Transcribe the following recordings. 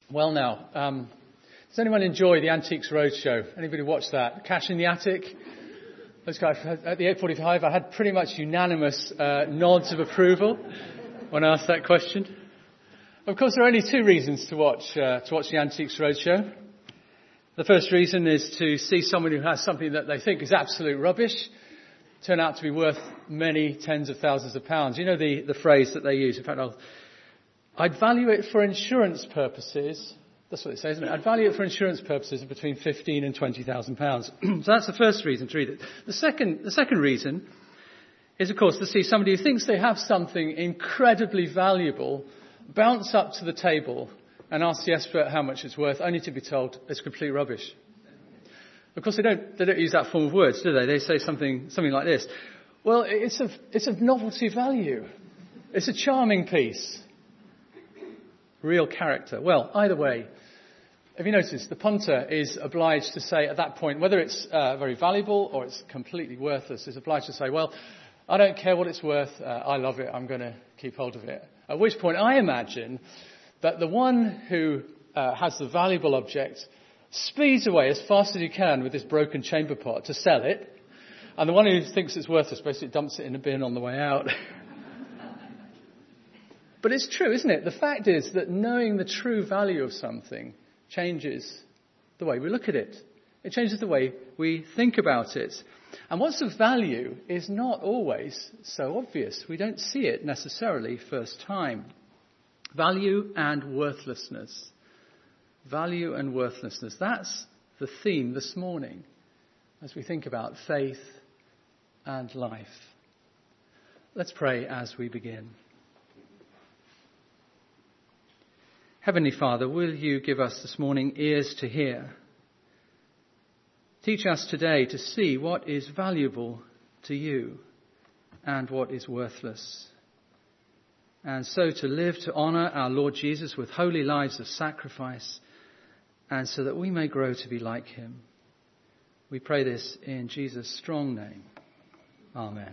Well now, does anyone enjoy the Antiques Roadshow? Anybody watch that? Cash in the Attic? Those guys at the 8:45, I had pretty much unanimous nods of approval when I asked that question. Of course, there are only two reasons to watch the Antiques Roadshow. The first reason is to see someone who has something that they think is absolute rubbish turn out to be worth many tens of thousands of pounds. You know the phrase that they use. In fact, I'd value it for insurance purposes. That's what it says, isn't it? I'd value it for insurance purposes of between £15,000 and £20,000. So that's the first reason to read it. The second reason is, of course, to see somebody who thinks they have something incredibly valuable bounce up to the table and ask the expert how much it's worth, only to be told it's complete rubbish. Of course, they don't use that form of words, do they? They say something like this. Well, it's of novelty value. It's a charming piece. Real character. Well, either way, have you noticed the punter is obliged to say at that point, whether it's very valuable or it's completely worthless, is obliged to say, well, I don't care what it's worth. I love it. I'm going to keep hold of it. At which point I imagine that the one who has the valuable object speeds away as fast as he can with this broken chamber pot to sell it. And the one who thinks it's worthless basically dumps it in a bin on the way out. But it's true, isn't it? The fact is that knowing the true value of something changes the way we look at it. It changes the way we think about it. And what's of value is not always so obvious. We don't see it necessarily first time. Value and worthlessness. Value and worthlessness. That's the theme this morning as we think about faith and life. Let's pray as we begin. Heavenly Father, will you give us this morning ears to hear? Teach us today to see what is valuable to you and what is worthless. And so to live to honour our Lord Jesus with holy lives of sacrifice, and so that we may grow to be like him. We pray this in Jesus' strong name. Amen.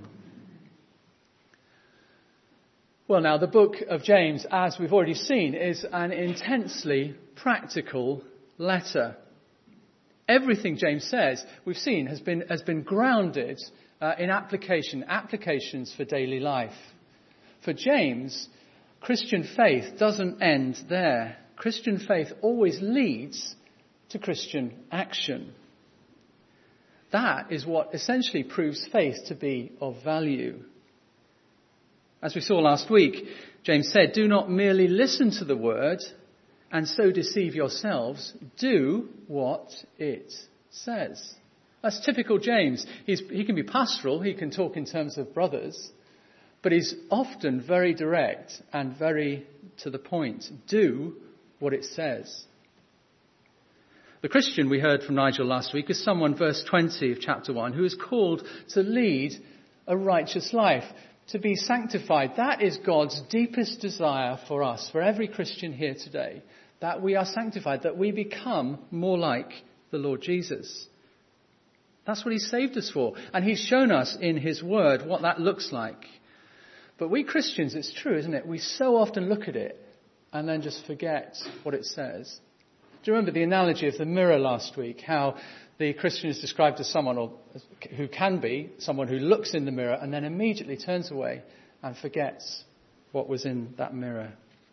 Well, now, the book of James, as we've already seen, is an intensely practical letter. Everything James says, we've seen, has been grounded in applications for daily life. For James, Christian faith doesn't end there. Christian faith always leads to Christian action. That is what essentially proves faith to be of value. As we saw last week, James said, do not merely listen to the word and so deceive yourselves. Do what it says. That's typical James. He can be pastoral. He can talk in terms of brothers. But he's often very direct and very to the point. Do what it says. The Christian we heard from Nigel last week is someone, verse 20 of chapter 1, who is called to lead a righteous life. To be sanctified, that is God's deepest desire for us, for every Christian here today, that we are sanctified, that we become more like the Lord Jesus. That's what he saved us for, and he's shown us in his word what that looks like. But we Christians, it's true, isn't it? We so often look at it and then just forget what it says. Do you remember the analogy of the mirror last week, how the Christian is described as someone who can be someone who looks in the mirror and then immediately turns away and forgets what was in that mirror.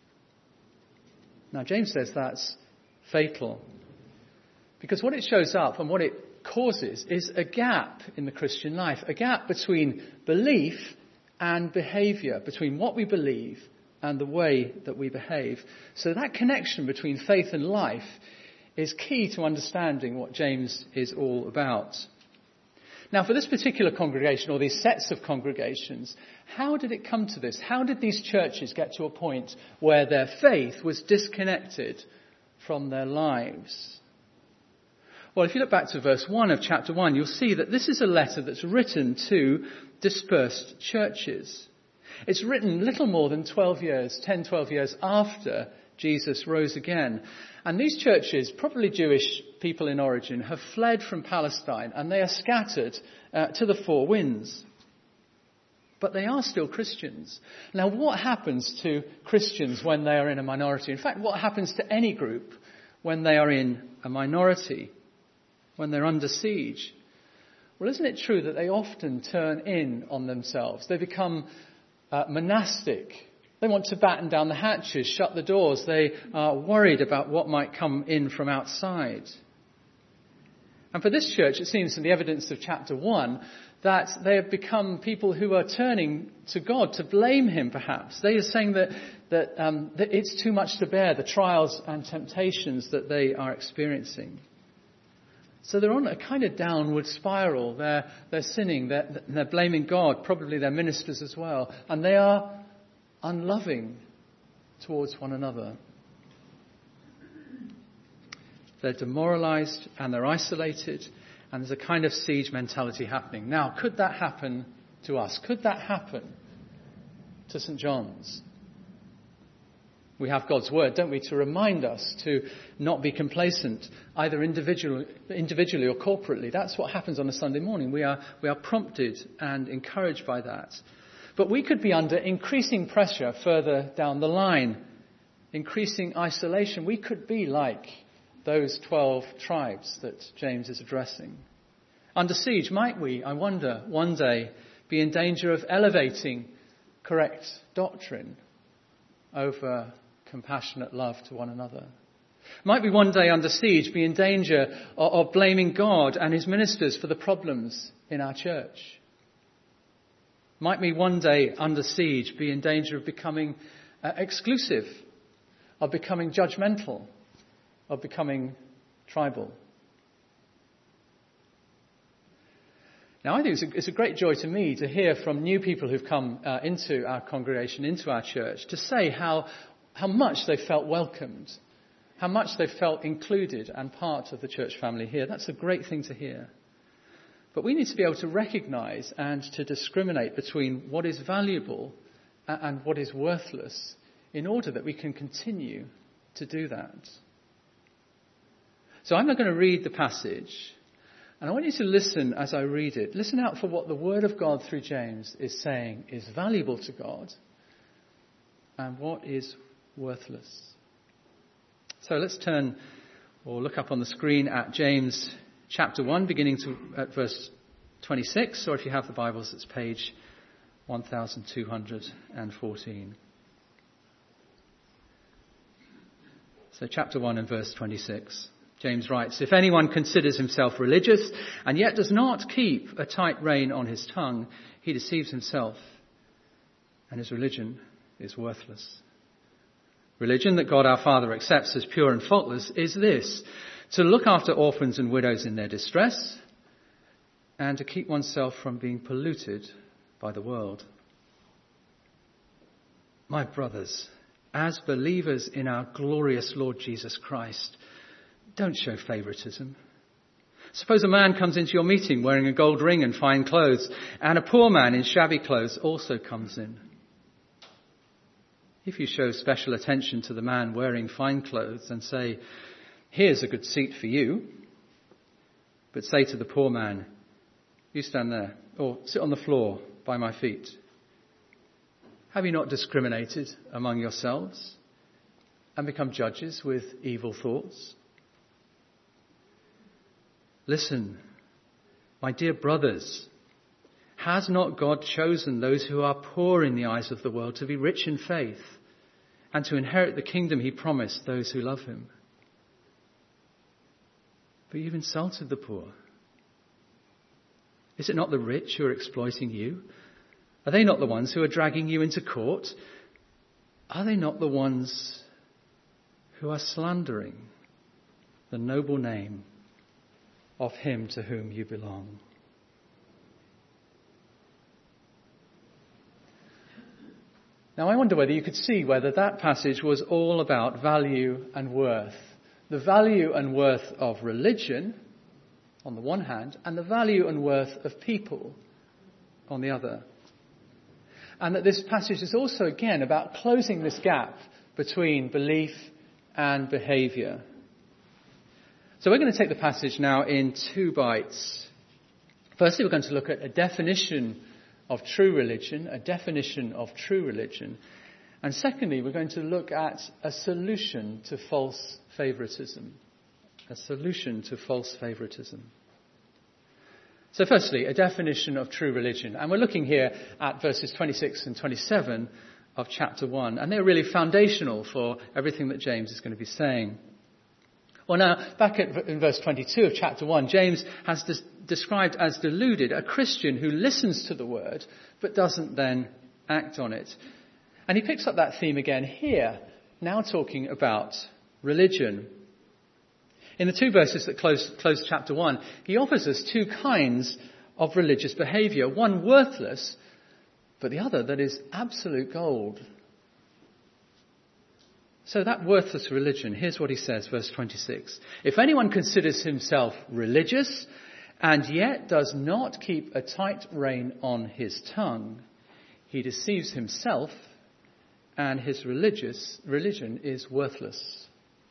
Now, James says that's fatal, because what it shows up and what it causes is a gap in the Christian life, a gap between belief and behaviour, between what we believe and the way that we behave. So that connection between faith and life is key to understanding what James is all about. Now, for this particular congregation, or these sets of congregations, how did it come to this? How did these churches get to a point where their faith was disconnected from their lives? Well, if you look back to verse 1 of chapter 1, you'll see that this is a letter that's written to dispersed churches. It's written little more than 12 years after Jesus rose again. And these churches, probably Jewish people in origin, have fled from Palestine, and they are scattered to the four winds. but they are still Christians. Now, what happens to Christians when they are in a minority? In fact, what happens to any group when they are in a minority, when they're under siege? Well, isn't it true that they often turn in on themselves? They become monastic. They want to batten down the hatches, shut the doors. They are worried about what might come in from outside. And for this church, it seems from the evidence of chapter 1 that they have become people who are turning to God to blame him, perhaps. They are saying that it's too much to bear, the trials and temptations that they are experiencing. So they're on a kind of downward spiral. They're sinning, they're blaming God, probably their ministers as well. And they are unloving towards one another. They're demoralized and they're isolated, and there's a kind of siege mentality happening. Now, could that happen to us? Could that happen to St. John's? We have God's word, don't we, to remind us to not be complacent, either individually or corporately. That's what happens on a Sunday morning. We are prompted and encouraged by that. But we could be under increasing pressure further down the line, increasing isolation. We could be like those 12 tribes that James is addressing. Under siege, might we, I wonder, one day be in danger of elevating correct doctrine over compassionate love to one another? Might we one day under siege be in danger of blaming God and his ministers for the problems in our church? Might we one day under siege be in danger of becoming exclusive, of becoming judgmental, of becoming tribal? Now, I think it's a great joy to me to hear from new people who've come into our congregation, into our church, to say how much they felt welcomed, how much they felt included and part of the church family here. That's a great thing to hear. But we need to be able to recognise and to discriminate between what is valuable and what is worthless in order that we can continue to do that. So I'm not going to read the passage, and I want you to listen as I read it. Listen out for what the Word of God through James is saying is valuable to God and what is worthless. So let's turn or look up on the screen at James chapter 1, beginning at verse 26, or if you have the Bibles, it's page 1214. So chapter 1 and verse 26. James writes, "If anyone considers himself religious and yet does not keep a tight rein on his tongue, he deceives himself, and his religion is worthless. Religion that God our Father accepts as pure and faultless is this: to look after orphans and widows in their distress, and to keep oneself from being polluted by the world." My brothers, as believers in our glorious Lord Jesus Christ, don't show favoritism. Suppose a man comes into your meeting wearing a gold ring and fine clothes, and a poor man in shabby clothes also comes in. If you show special attention to the man wearing fine clothes and say, "Here's a good seat for you," but say to the poor man, "You stand there," or "Sit on the floor by my feet," have you not discriminated among yourselves and become judges with evil thoughts? Listen, my dear brothers, has not God chosen those who are poor in the eyes of the world to be rich in faith and to inherit the kingdom he promised those who love him? But you've insulted the poor. Is it not the rich who are exploiting you? Are they not the ones who are dragging you into court? Are they not the ones who are slandering the noble name of him to whom you belong? Now, I wonder whether you could see whether that passage was all about value and worth. The value and worth of religion, on the one hand, and the value and worth of people, on the other. And that this passage is also, again, about closing this gap between belief and behaviour. So we're going to take the passage now in two bites. Firstly, we're going to look at a definition of true religion, a definition of true religion. And secondly, we're going to look at a solution to false favoritism. A solution to false favoritism. So firstly, a definition of true religion. And we're looking here at verses 26 and 27 of chapter 1. And they're really foundational for everything that James is going to be saying. Well, now, back in verse 22 of chapter 1, James has described as deluded a Christian who listens to the word but doesn't then act on it. And he picks up that theme again here, now talking about religion. In the two verses that close chapter 1, he offers us two kinds of religious behaviour. One worthless, but the other that is absolute gold. So that worthless religion, here's what he says, verse 26. If anyone considers himself religious and yet does not keep a tight rein on his tongue, he deceives himself and his religion is worthless.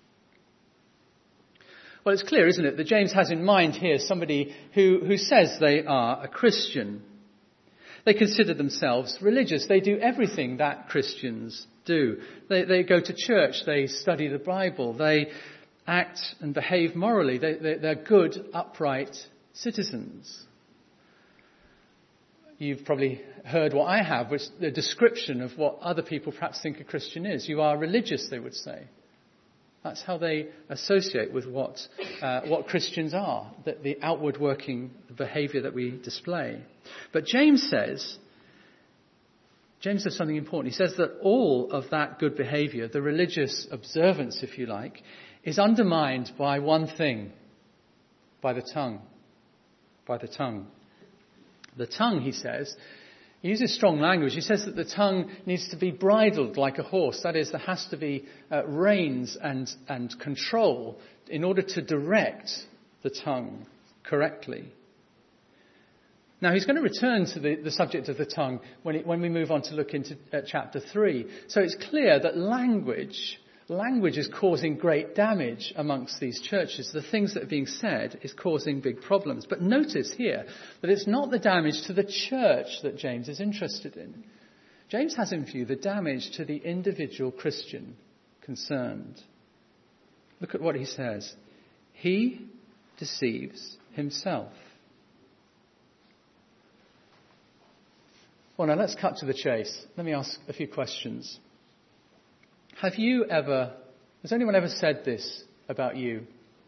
Well, it's clear, isn't it, that James has in mind here somebody who says they are a Christian. They consider themselves religious. They do everything that Christians do. They go to church. They study the Bible. They act and behave morally. They're good, upright citizens. You've probably heard what I have, which is the description of what other people perhaps think a Christian is. You are religious, they would say. That's how they associate with what Christians are, the outward working behaviour that we display. But James says something important. He says that all of that good behaviour, the religious observance, if you like, is undermined by one thing, by the tongue. By the tongue. The tongue, he says, he uses strong language. He says that the tongue needs to be bridled like a horse. That is, there has to be reins and control in order to direct the tongue correctly. Now, he's going to return to the subject of the tongue when we move on to look into chapter 3. So it's clear that language is causing great damage amongst these churches. The things that are being said is causing big problems. But notice here that it's not the damage to the church that James is interested in. James has in view the damage to the individual Christian concerned. Look at what he says. He deceives himself. Well, now let's cut to the chase. Let me ask a few questions. Has anyone ever said this about you?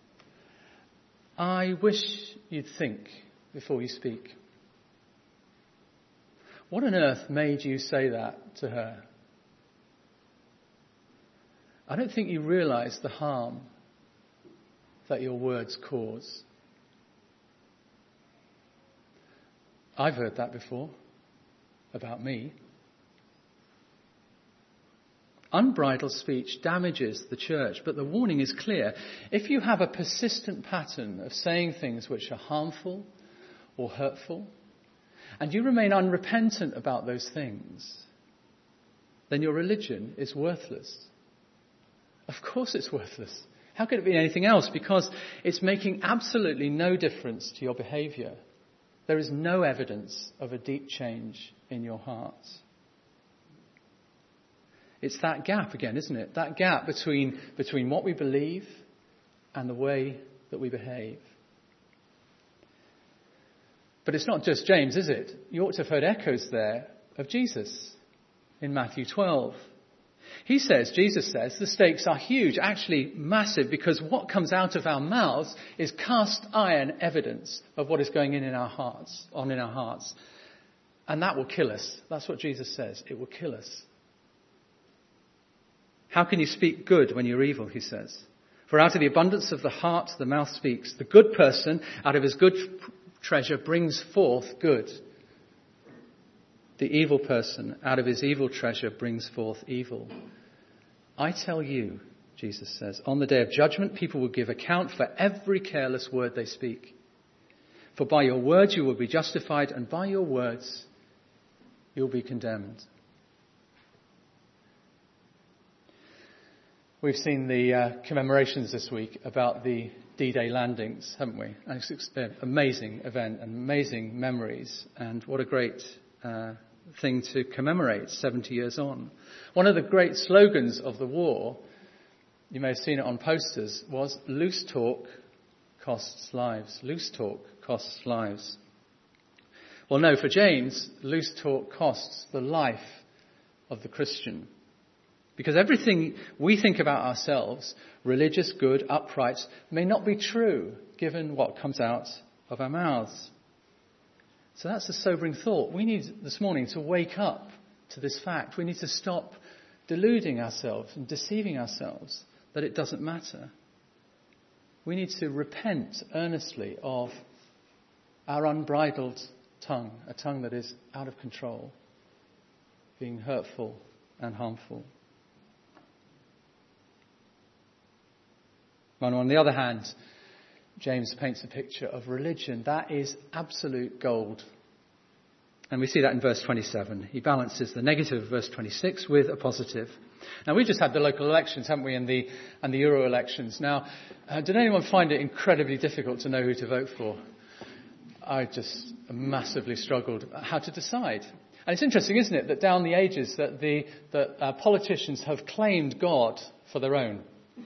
I wish you'd think before you speak. What on earth made you say that to her? I don't think you realise the harm that your words cause. I've heard that before about me. Unbridled speech damages the church, but the warning is clear. If you have a persistent pattern of saying things which are harmful or hurtful, and you remain unrepentant about those things, then your religion is worthless. Of course it's worthless. How could it be anything else? Because it's making absolutely no difference to your behaviour. There is no evidence of a deep change in your hearts. It's that gap again, isn't it? That gap between what we believe and the way that we behave. But it's not just James, is it? You ought to have heard echoes there of Jesus in Matthew 12. Jesus says, the stakes are huge, actually massive, because what comes out of our mouths is cast iron evidence of what is going on in our hearts. And that will kill us. That's what Jesus says. It will kill us. How can you speak good when you're evil, he says? For out of the abundance of the heart, the mouth speaks. The good person, out of his good treasure, brings forth good. The evil person, out of his evil treasure, brings forth evil. I tell you, Jesus says, on the day of judgment, people will give account for every careless word they speak. For by your words you will be justified, and by your words you'll be condemned. We've seen the commemorations this week about the D-Day landings, haven't we? And it's an amazing event and amazing memories. And what a great thing to commemorate 70 years on. One of the great slogans of the war, you may have seen it on posters, was "Loose talk costs lives." Loose talk costs lives. Well, no, for James, loose talk costs the life of the Christian. Because everything we think about ourselves, religious, good, upright, may not be true given what comes out of our mouths. So that's a sobering thought. We need this morning to wake up to this fact. We need to stop deluding ourselves and deceiving ourselves that it doesn't matter. We need to repent earnestly of our unbridled tongue, a tongue that is out of control, being hurtful and harmful. On the other hand, James paints a picture of religion that is absolute gold. And we see that in verse 27. He balances the negative of verse 26 with a positive. Now, we just had the local elections, haven't we, and the Euro elections. Now, did anyone find it incredibly difficult to know who to vote for? I just massively struggled how to decide. And it's interesting, isn't it, that down the ages that politicians have claimed God for their own.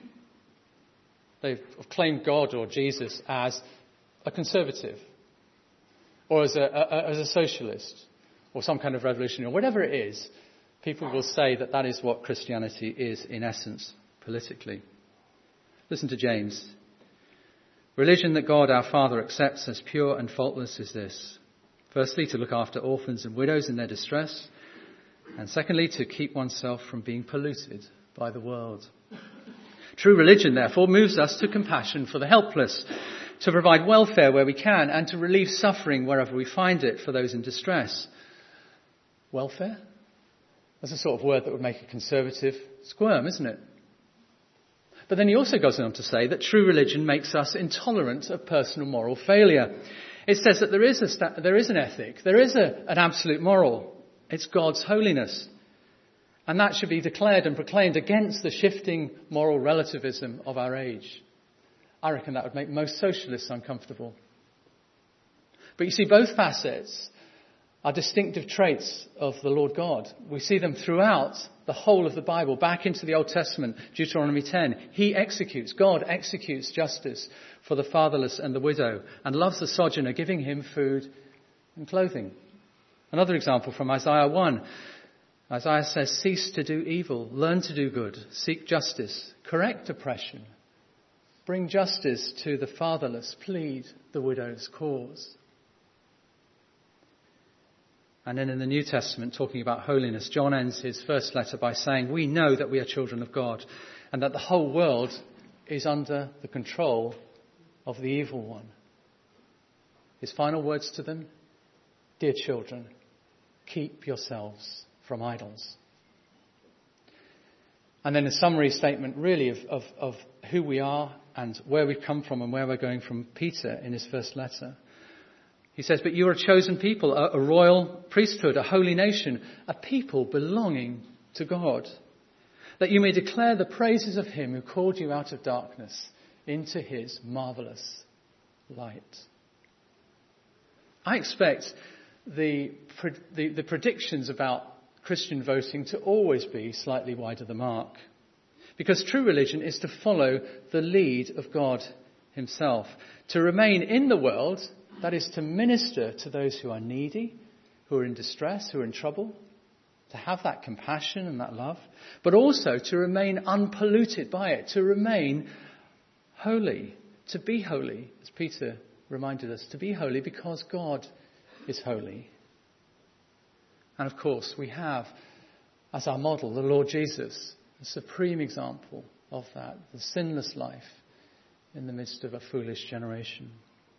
They've claimed God or Jesus as a conservative or as a socialist or some kind of revolutionary or whatever it is. People will say that that is what Christianity is in essence politically. Listen to James. Religion that God our Father accepts as pure and faultless is this. Firstly, to look after orphans and widows in their distress. And secondly, to keep oneself from being polluted by the world. True religion, therefore, moves us to compassion for the helpless, to provide welfare where we can, and to relieve suffering wherever we find it for those in distress. Welfare? That's a sort of word that would make a conservative squirm, isn't it? But then he also goes on to say that true religion makes us intolerant of personal moral failure. It says that there is an ethic, there is an absolute moral. It's God's holiness. And that should be declared and proclaimed against the shifting moral relativism of our age. I reckon that would make most socialists uncomfortable. But you see, both facets are distinctive traits of the Lord God. We see them throughout the whole of the Bible, back into the Old Testament, Deuteronomy 10. God executes justice for the fatherless and the widow and loves the sojourner, giving him food and clothing. Another example from Isaiah 1. Isaiah says, cease to do evil, learn to do good, seek justice, correct oppression, bring justice to the fatherless, plead the widow's cause. And then in the New Testament, talking about holiness, John ends his first letter by saying, we know that we are children of God and that the whole world is under the control of the evil one. His final words to them, dear children, keep yourselves from idols. And then a summary statement really of who we are and where we've come from and where we're going from Peter in his first letter. He says, but you are a chosen people, a royal priesthood, a holy nation, a people belonging to God, that you may declare the praises of him who called you out of darkness into his marvelous light. I expect the predictions about Christian voting to always be slightly wide of the mark. Because true religion is to follow the lead of God himself. To remain in the world, that is to minister to those who are needy, who are in distress, who are in trouble. To have that compassion and that love. But also to remain unpolluted by it. To remain holy. To be holy, as Peter reminded us, to be holy because God is holy. And of course, we have as our model the Lord Jesus, a supreme example of that, the sinless life in the midst of a foolish generation.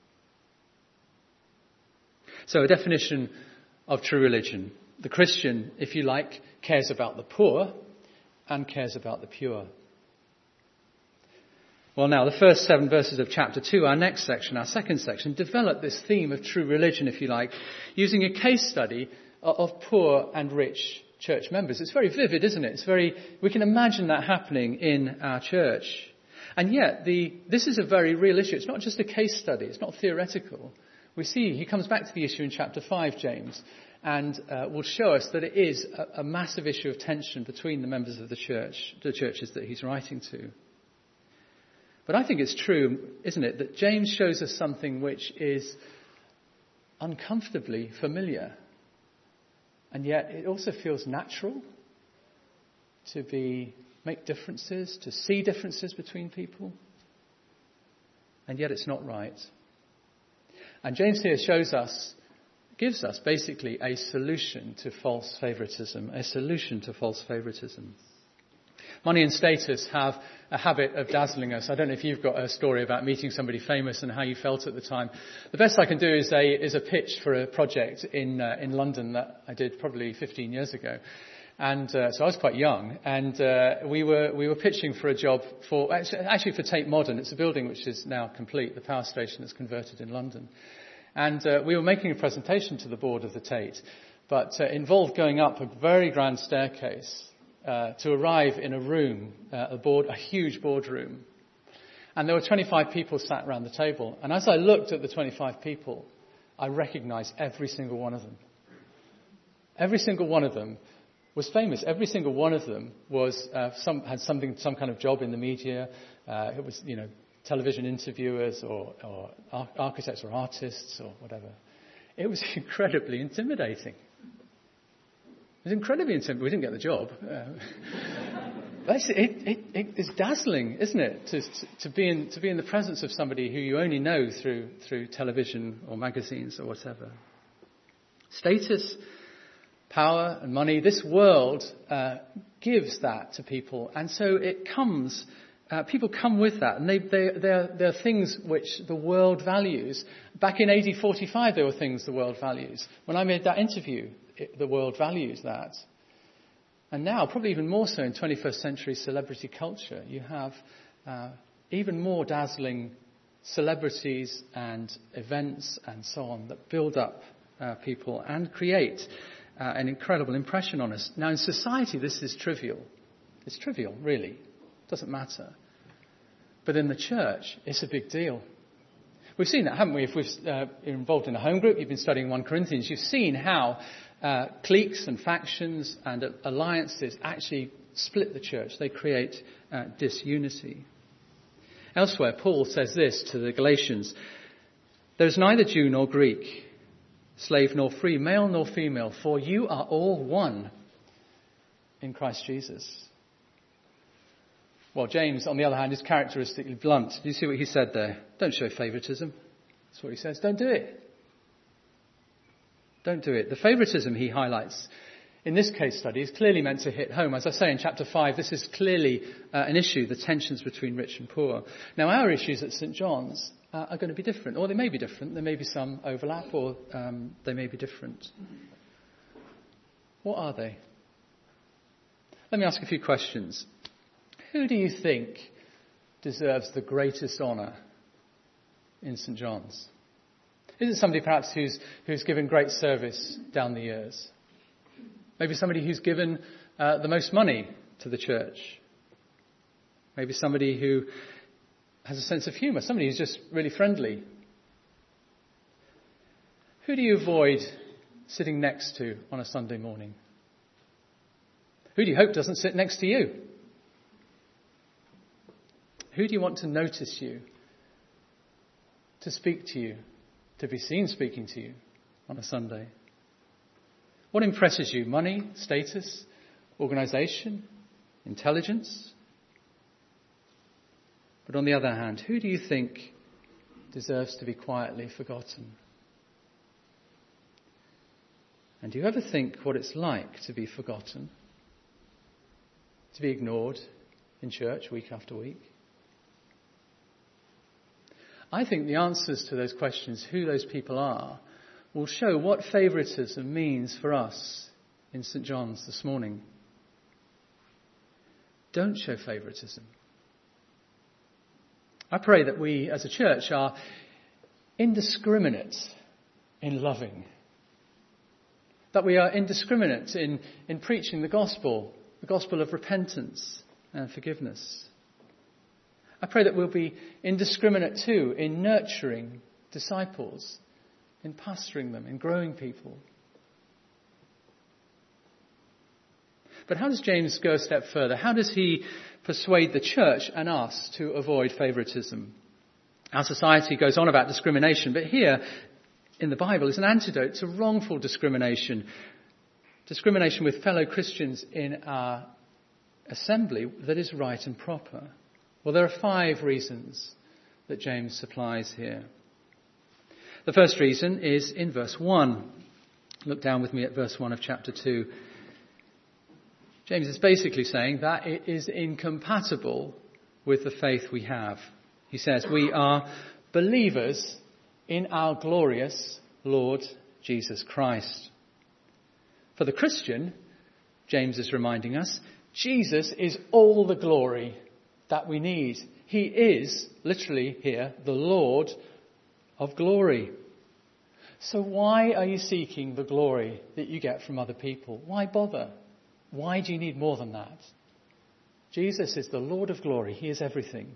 So a definition of true religion. The Christian, if you like, cares about the poor and cares about the pure. Well, now, the first 7 verses of chapter 2, our next section, our second section, develop this theme of true religion, if you like, using a case study of poor and rich church members. It's very vivid, isn't it? We can imagine that happening in our church. And yet, this is a very real issue. It's not just a case study. It's not theoretical. We see he comes back to the issue in chapter 5, James. and will show us that it is a massive issue of tension between the members of the churches that he's writing to. But I think it's true, isn't it, that James shows us something which is uncomfortably familiar, and yet it also feels natural to make differences, to see differences between people, and yet it's not right. And James here gives us basically a solution to false favoritism, Money and status have a habit of dazzling us. I don't know if you've got a story about meeting somebody famous and how you felt at the time. The best I can do is a pitch for a project in London that I did probably 15 years ago. And so I was quite young, and we were pitching for a job for Tate Modern. It's a building which is now complete, the power station that's converted in London. And we were making a presentation to the board of the Tate, but involved going up a very grand staircase to arrive in a room, a huge boardroom. And there were 25 people sat around the table. And as I looked at the 25 people, I recognized every single one of them. Every single one of them was famous. Every single one of them had some kind of job in the media. It was, television interviewers or architects or artists or whatever. It was incredibly intimidating. We didn't get the job. It's dazzling, isn't it, to be in the presence of somebody who you only know through television or magazines or whatever. Status, power, and money. This world gives that to people, and so it comes. People come with that, and they're things which the world values. Back in AD 45, there were things the world values. When I made that interview, the world values that. And now, probably even more so in 21st century celebrity culture, you have even more dazzling celebrities and events and so on that build up people and create an incredible impression on us. Now, in society, this is trivial. It's trivial, really. It doesn't matter. But in the church, it's a big deal. We've seen that, haven't we? If you're involved in a home group, you've been studying 1 Corinthians, you've seen how cliques and factions and alliances actually split the church. They create disunity. Elsewhere, Paul says this to the Galatians: "There is neither Jew nor Greek, slave nor free, male nor female, for you are all one in Christ Jesus." Well, James, on the other hand, is characteristically blunt. Do you see what he said there? Don't show favoritism. That's what he says. Don't do it. Don't do it. The favoritism he highlights in this case study is clearly meant to hit home. As I say in chapter 5, this is clearly an issue, the tensions between rich and poor. Now, our issues at St. John's are going to be different, or they may be different. There may be some overlap, or they may be different. What are they? Let me ask a few questions. Who do you think deserves the greatest honour in St. John's? Is it somebody perhaps who's given great service down the years? Maybe somebody who's given the most money to the church? Maybe somebody who has a sense of humour, somebody who's just really friendly? Who do you avoid sitting next to on a Sunday morning? Who do you hope doesn't sit next to you? Who do you want to notice you, to speak to you, to be seen speaking to you on a Sunday? What impresses you? Money, status, organisation, intelligence? But on the other hand, who do you think deserves to be quietly forgotten? And do you ever think what it's like to be forgotten? To be ignored in church week after week? I think the answers to those questions, who those people are, will show what favouritism means for us in St. John's this morning. Don't show favouritism. I pray that we as a church are indiscriminate in loving. That we are indiscriminate in preaching the gospel of repentance and forgiveness. I pray that we'll be indiscriminate too in nurturing disciples, in pastoring them, in growing people. But how does James go a step further? How does he persuade the church and us to avoid favoritism? Our society goes on about discrimination, but here in the Bible is an antidote to wrongful discrimination. Discrimination with fellow Christians in our assembly that is right and proper. Well, there are 5 reasons that James supplies here. The first reason is in verse 1. Look down with me at verse 1 of chapter 2. James is basically saying that it is incompatible with the faith we have. He says, we are believers in our glorious Lord Jesus Christ. For the Christian, James is reminding us, Jesus is all the glory that we need. He is, literally here, the Lord of glory. So why are you seeking the glory that you get from other people? Why bother? Why do you need more than that? Jesus is the Lord of glory. He is everything.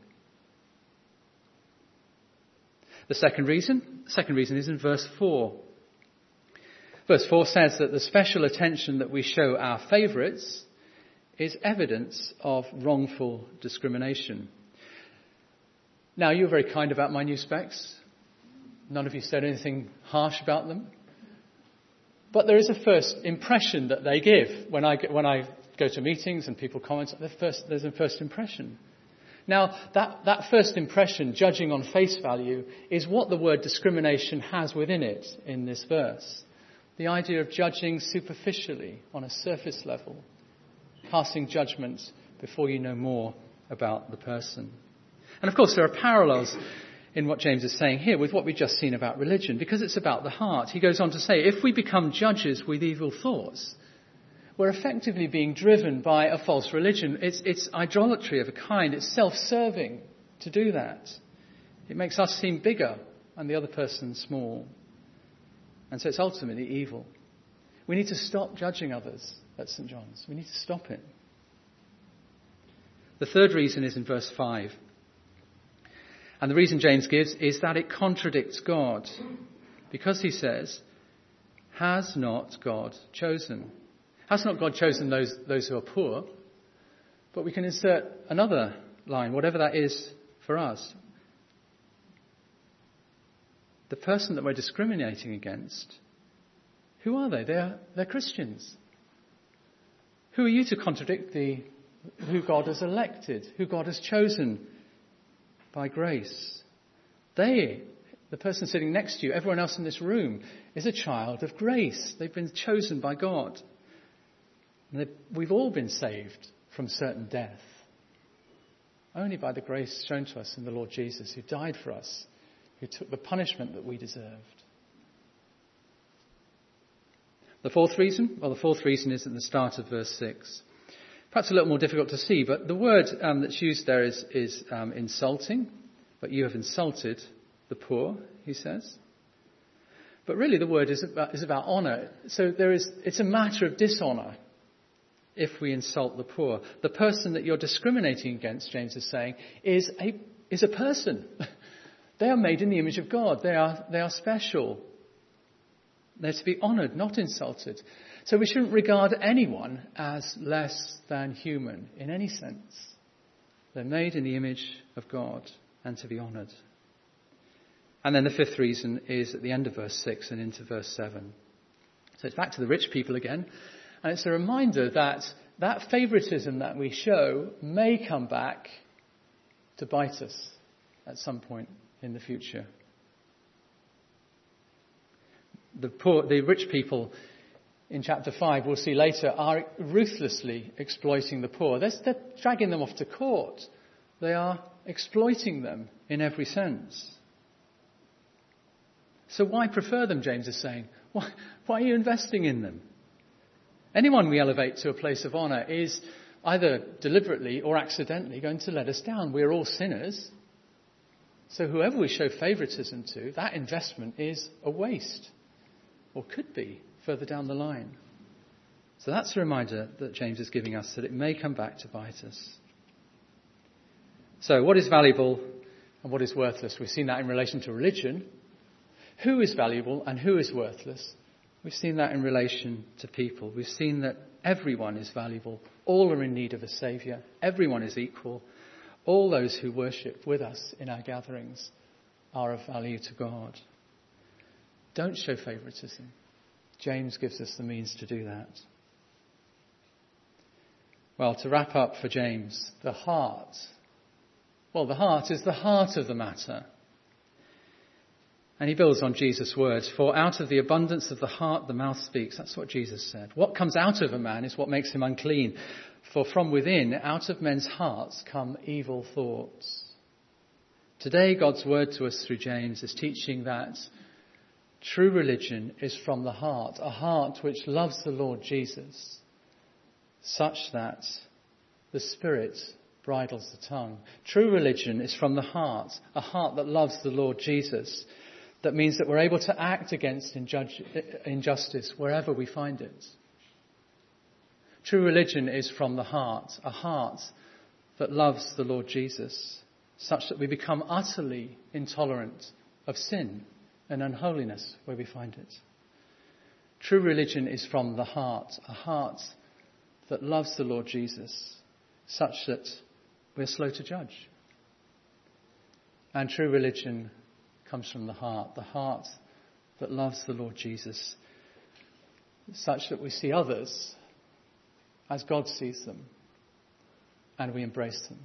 The second reason is in verse 4. Verse 4 says that the special attention that we show our favourites is evidence of wrongful discrimination. Now, you were very kind about my new specs. None of you said anything harsh about them. But there is a first impression that they give. When I go to meetings and people comment, there's a first impression. Now, that first impression, judging on face value, is what the word discrimination has within it in this verse. The idea of judging superficially, on a surface level, passing judgment before you know more about the person. And of course, there are parallels in what James is saying here with what we've just seen about religion, because it's about the heart. He goes on to say, if we become judges with evil thoughts, we're effectively being driven by a false religion. It's idolatry of a kind. It's self-serving to do that. It makes us seem bigger and the other person small. And so it's ultimately evil. We need to stop judging others at St. John's. We need to stop it. The third reason is in verse 5. And the reason James gives is that it contradicts God. Because he says, has not God chosen? Has not God chosen those who are poor? But we can insert another line, whatever that is for us. The person that we're discriminating against, who are they? They're Christians. Who are you to contradict who God has elected, who God has chosen by grace? The person sitting next to you, everyone else in this room, is a child of grace. They've been chosen by God. And we've all been saved from certain death. Only by the grace shown to us in the Lord Jesus, who died for us, who took the punishment that we deserved. The fourth reason is at the start of verse 6. Perhaps a little more difficult to see, but the word that's used there is insulting. But you have insulted the poor, he says. But really the word is about honour. So it's a matter of dishonour if we insult the poor. The person that you're discriminating against, James is saying, is a person. They are made in the image of God. They are special. They're to be honoured, not insulted. So we shouldn't regard anyone as less than human in any sense. They're made in the image of God and to be honoured. And then the fifth reason is at the end of verse 6 and into verse 7. So it's back to the rich people again. And it's a reminder that favouritism that we show may come back to bite us at some point in the future. The rich people in chapter 5, we'll see later, are ruthlessly exploiting the poor. They're dragging them off to court. They are exploiting them in every sense. So why prefer them, James is saying? Why are you investing in them? Anyone we elevate to a place of honour is either deliberately or accidentally going to let us down. We're all sinners. So whoever we show favouritism to, that investment is a waste. Or could be further down the line. So that's a reminder that James is giving us, that it may come back to bite us. So what is valuable and what is worthless? We've seen that in relation to religion. Who is valuable and who is worthless? We've seen that in relation to people. We've seen that Everyone is valuable. All are in need of a saviour. Everyone is equal. All those who worship with us in our gatherings are of value to God. Don't show favouritism. James gives us the means to do that. Well, to wrap up for James, the heart. Well, the heart is the heart of the matter. And he builds on Jesus' words, for out of the abundance of the heart the mouth speaks. That's what Jesus said. What comes out of a man is what makes him unclean. For from within, out of men's hearts, come evil thoughts. Today, God's word to us through James is teaching that true religion is from the heart, a heart which loves the Lord Jesus, such that the Spirit bridles the tongue. True religion is from the heart, a heart that loves the Lord Jesus. That means that we're able to act against injustice wherever we find it. True religion is from the heart, a heart that loves the Lord Jesus, such that we become utterly intolerant of sin and unholiness where we find it. True religion is from the heart, a heart that loves the Lord Jesus, such that we're slow to judge. And true religion comes from the heart that loves the Lord Jesus, such that we see others as God sees them and we embrace them.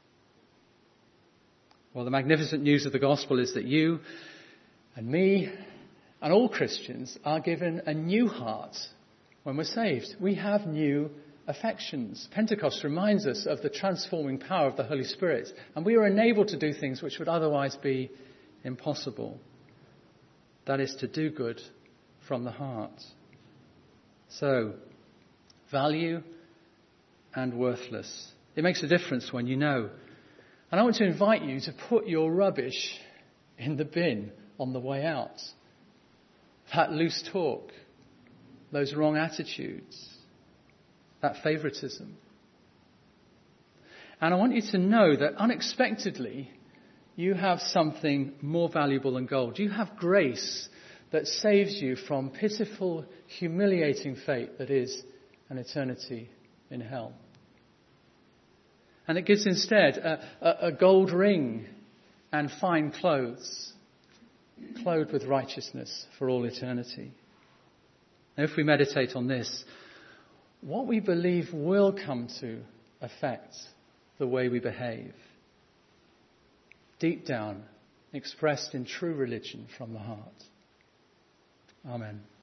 Well, the magnificent news of the gospel is that you and me and all Christians are given a new heart when we're saved. We have new affections. Pentecost reminds us of the transforming power of the Holy Spirit, and we are enabled to do things which would otherwise be impossible. That is to do good from the heart. So, value and worthless. It makes a difference when you know. And I want to invite you to put your rubbish in the bin on the way out. That loose talk, those wrong attitudes, that favouritism. And I want you to know that unexpectedly, you have something more valuable than gold. You have grace that saves you from pitiful, humiliating fate that is an eternity in hell. And it gives instead a gold ring and fine clothes, clothed with righteousness for all eternity. Now, if we meditate on this, what we believe will come to affect the way we behave. Deep down, expressed in true religion from the heart. Amen.